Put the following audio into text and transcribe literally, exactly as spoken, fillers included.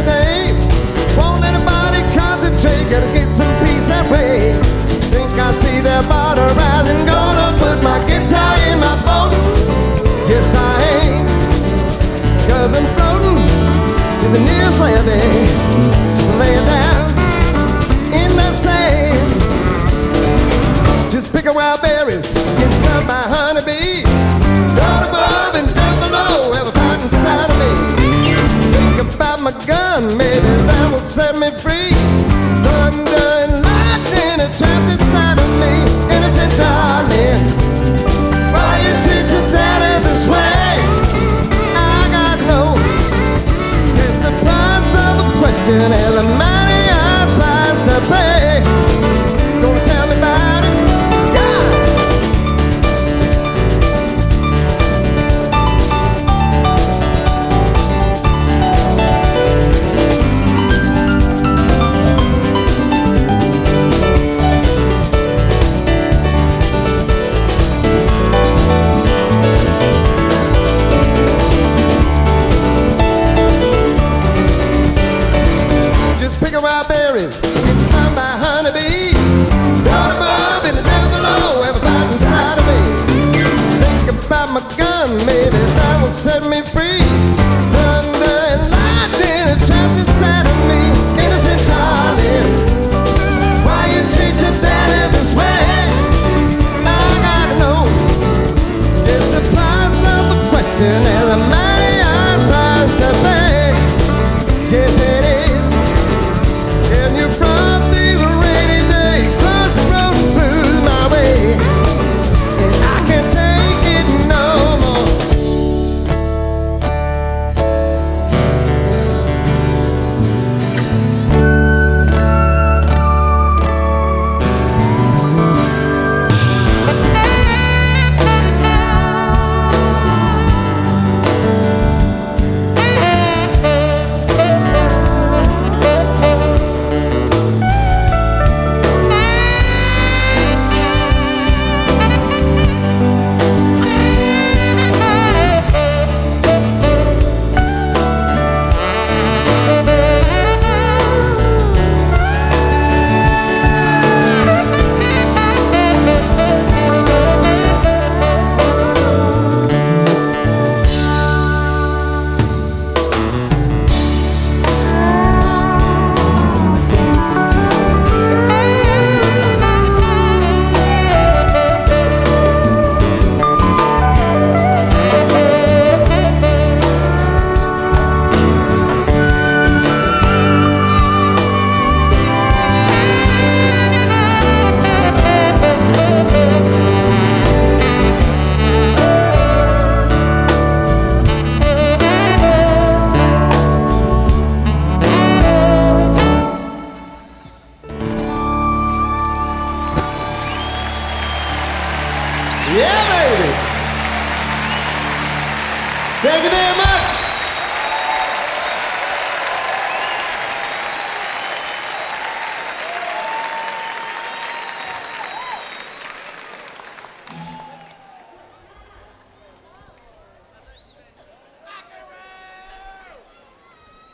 day. Won't let anybody concentrate, gotta get some peace that way. Think I see that water rising, gonna put my guitar in my boat. Yes, I ain't, cause I'm floating to the nearest levee. Just laying down in that sand. Just pick a wild berries, get stung by honeybee. Down above and down below, have a fight inside of me. Think about my gun, maybe that will set me free. Thunder and lightning are trapped inside of me. Innocent darling, why you treat your daddy this way? I got no, it's the price of a question and the money I price to pay. Gonna tell me about it, yeah. Wild berries, get stung by honeybee. Down above and down below, have a fight inside of me. Think about my gun, maybe that will set me free.